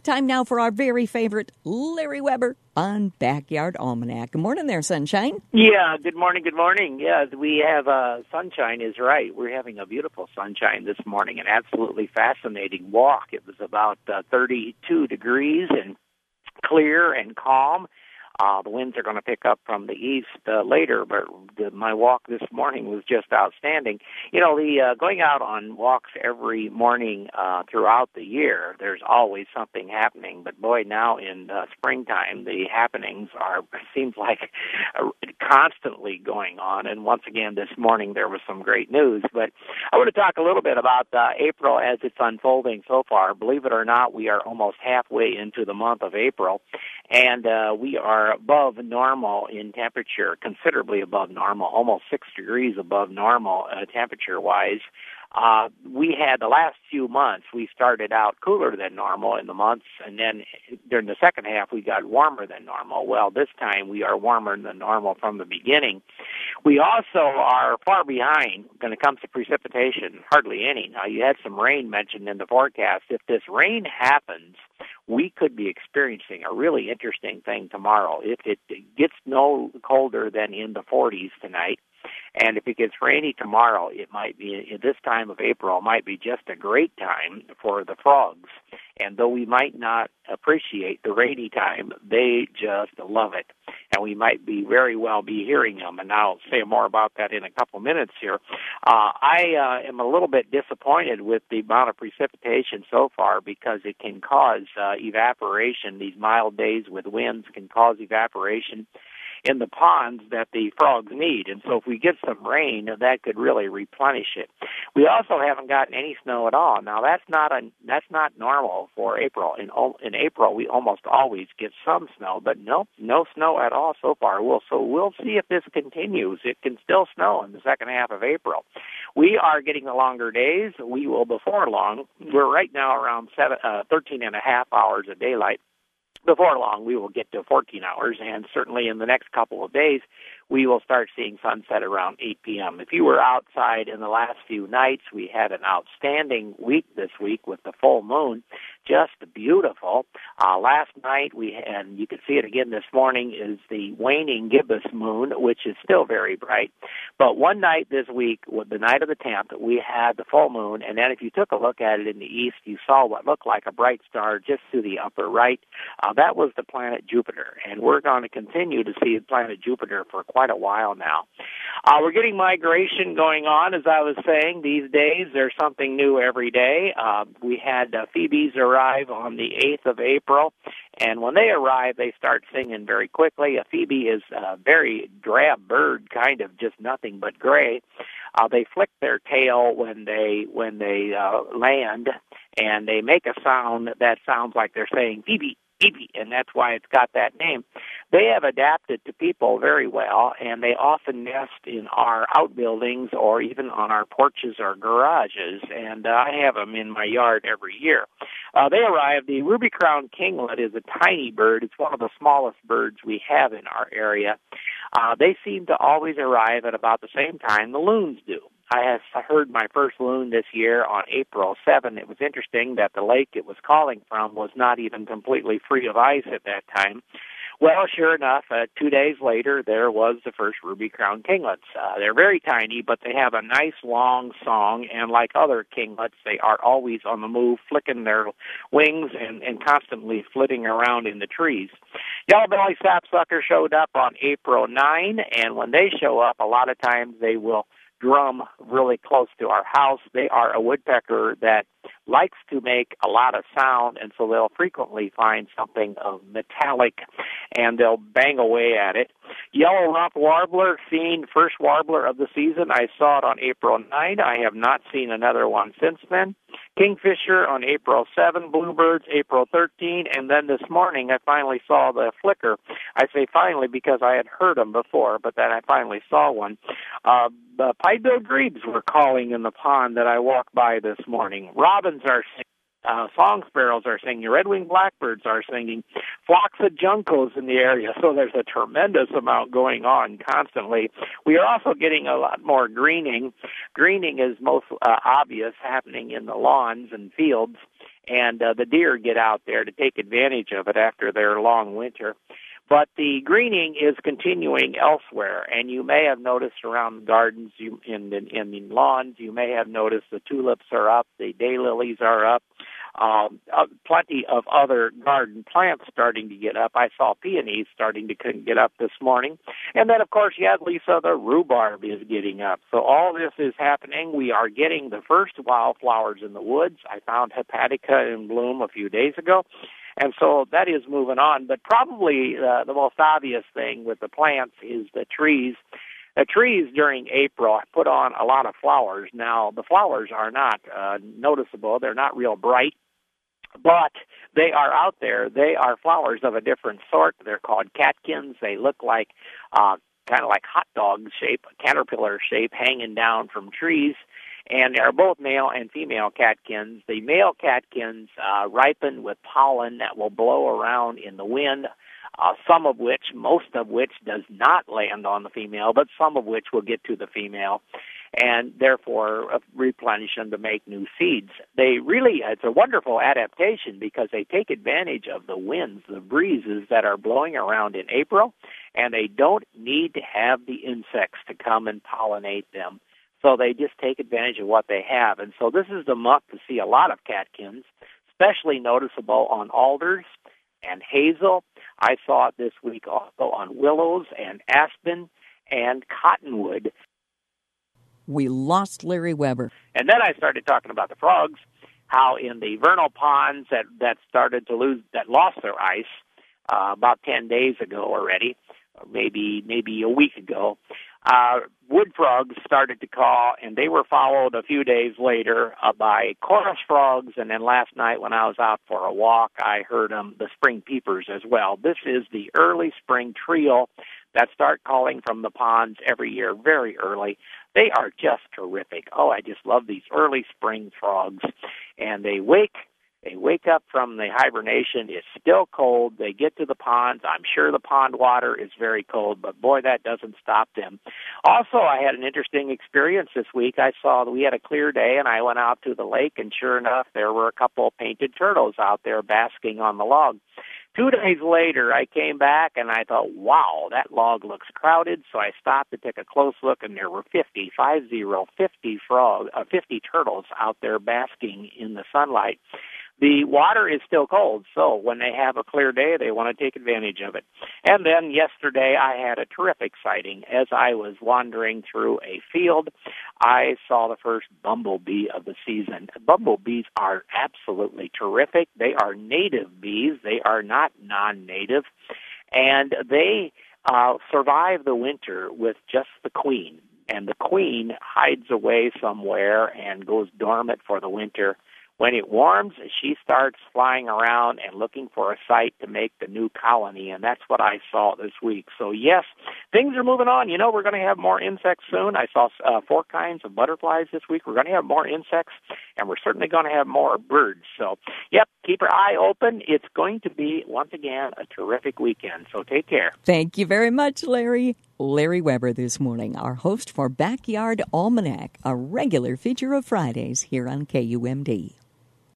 Time now for our very favorite Larry Weber on Backyard Almanac. Good morning there, Sunshine. Yeah, good morning, good morning. Yeah, we have sunshine is right. We're having a beautiful sunshine this morning, an absolutely fascinating walk. It was about 32 degrees and clear and calm. The winds are going to pick up from the east later, but my walk this morning was just outstanding. You know, the going out on walks every morning throughout the year, there's always something happening. But boy, now in springtime, the happenings seems like constantly going on. And once again, this morning there was some great news. But I want to talk a little bit about April as it's unfolding so far. Believe it or not, we are almost halfway into the month of April, and we are above normal in temperature, considerably above normal, almost 6 degrees above normal temperature-wise. We had the last few months, we started out cooler than normal in the months, and then during the second half, we got warmer than normal. Well, this time we are warmer than normal from the beginning. We also are far behind when it comes to precipitation, hardly any. Now, you had some rain mentioned in the forecast. If this rain happens, we could be experiencing a really interesting thing tomorrow. If it gets no colder than in the 40s tonight, and if it gets rainy tomorrow, it might be, at this time of April, might be just a great time for the frogs. And though we might not appreciate the rainy time, they just love it. And we might be very well be hearing them. And I'll say more about that in a couple minutes here. I am a little bit disappointed with the amount of precipitation so far because it can cause evaporation. These mild days with winds can cause evaporation in the ponds that the frogs need. And so if we get some rain, that could really replenish it. We also haven't gotten any snow at all. Now, that's not normal for April. In April, we almost always get some snow, but no snow at all so far. So we'll see if this continues. It can still snow in the second half of April. We are getting the longer days. We will before long. We're right now around 13 and a half hours of daylight. Before long, we will get to 14 hours, and certainly in the next couple of days, we will start seeing sunset around 8 p.m. If you were outside in the last few nights, we had an outstanding week this week with the full moon, just beautiful. Last night, and you can see it again this morning, is the waning gibbous moon, which is still very bright. But one night this week, the night of the 10th, we had the full moon, and then if you took a look at it in the east, you saw what looked like a bright star just to the upper right. That was the planet Jupiter, and we're going to continue to see the planet Jupiter for quite a while now. We're getting migration going on, as I was saying. These days, there's something new every day. We had phoebes arrive on the 8th of April, and when they arrive, they start singing very quickly. A phoebe is a very drab bird, kind of just nothing but gray. They flick their tail when they land, and they make a sound that sounds like they're saying phoebe, and that's why it's got that name. They have adapted to people very well, and they often nest in our outbuildings or even on our porches or garages, and I have them in my yard every year. They arrive. The ruby-crowned kinglet is a tiny bird. It's one of the smallest birds we have in our area. They seem to always arrive at about the same time the loons do. I have heard my first loon this year on April 7. It was interesting that the lake it was calling from was not even completely free of ice at that time. Well, sure enough, 2 days later, there was the first ruby-crowned kinglets. They're very tiny, but they have a nice long song, and like other kinglets, they are always on the move, flicking their wings and constantly flitting around in the trees. Yellow-bellied sapsucker showed up on April 9, and when they show up, a lot of times they will drum really close to our house. They are a woodpecker that likes to make a lot of sound, and so they'll frequently find something of metallic, and they'll bang away at it. Yellow rump warbler, seen first warbler of the season. I saw it on April 9. I have not seen another one since then. Kingfisher on April 7, bluebirds April 13, and then this morning I finally saw the flicker. I say finally because I had heard them before, but then I finally saw one. The pied-billed grebes were calling in the pond that I walked by this morning. Robins are singing. Song sparrows are singing. Red-winged blackbirds are singing. Flocks of juncos in the area. So there's a tremendous amount going on constantly. We are also getting a lot more greening. Greening is most obvious happening in the lawns and fields. and the deer get out there to take advantage of it after their long winter. But the greening is continuing elsewhere, and you may have noticed around the gardens, in the lawns, you may have noticed the tulips are up, the daylilies are up, plenty of other garden plants starting to get up. I saw peonies starting to get up this morning. And then, of course, Lisa, the rhubarb is getting up. So all this is happening. We are getting the first wildflowers in the woods. I found hepatica in bloom a few days ago. And so that is moving on. But probably the most obvious thing with the plants is the trees. The trees during April put on a lot of flowers. Now, the flowers are not noticeable. They're not real bright, but they are out there. They are flowers of a different sort. They're called catkins. They look like kind of like hot dog shape, caterpillar shape, hanging down from trees. And they're both male and female catkins. The male catkins ripen with pollen that will blow around in the wind, most of which does not land on the female, but some of which will get to the female, and therefore replenish them to make new seeds. It's a wonderful adaptation because they take advantage of the winds, the breezes that are blowing around in April, and they don't need to have the insects to come and pollinate them. So they just take advantage of what they have. And so this is the month to see a lot of catkins, especially noticeable on alders and hazel. I saw it this week also on willows and aspen and cottonwood. We lost Larry Weber. And then I started talking about the frogs, how in the vernal ponds that lost their ice about 10 days ago already, or maybe a week ago, wood frogs started to call, and they were followed a few days later by chorus frogs, and then last night when I was out for a walk, I heard the spring peepers as well. This is the early spring trio that start calling from the ponds every year, very early. They are just terrific. Oh, I just love these early spring frogs, and they wake up from the hibernation. It's still cold. They get to the ponds. I'm sure the pond water is very cold, but boy, that doesn't stop them. Also, I had an interesting experience this week. I saw that we had a clear day, and I went out to the lake, and sure enough, there were a couple of painted turtles out there basking on the log. 2 days later, I came back, and I thought, wow, that log looks crowded, so I stopped to take a close look, and there were 50 turtles out there basking in the sunlight. The water is still cold, so when they have a clear day, they want to take advantage of it. And then yesterday, I had a terrific sighting. As I was wandering through a field, I saw the first bumblebee of the season. Bumblebees are absolutely terrific. They are native bees. They are not non-native. And they survive the winter with just the queen. And the queen hides away somewhere and goes dormant for the winter. When it warms, she starts flying around and looking for a site to make the new colony, and that's what I saw this week. So, yes, things are moving on. We're going to have more insects soon. I saw 4 kinds of butterflies this week. We're going to have more insects, and we're certainly going to have more birds. So, yep, keep your eye open. It's going to be, once again, a terrific weekend. So take care. Thank you very much, Larry. Larry Weber this morning, our host for Backyard Almanac, a regular feature of Fridays here on KUMD.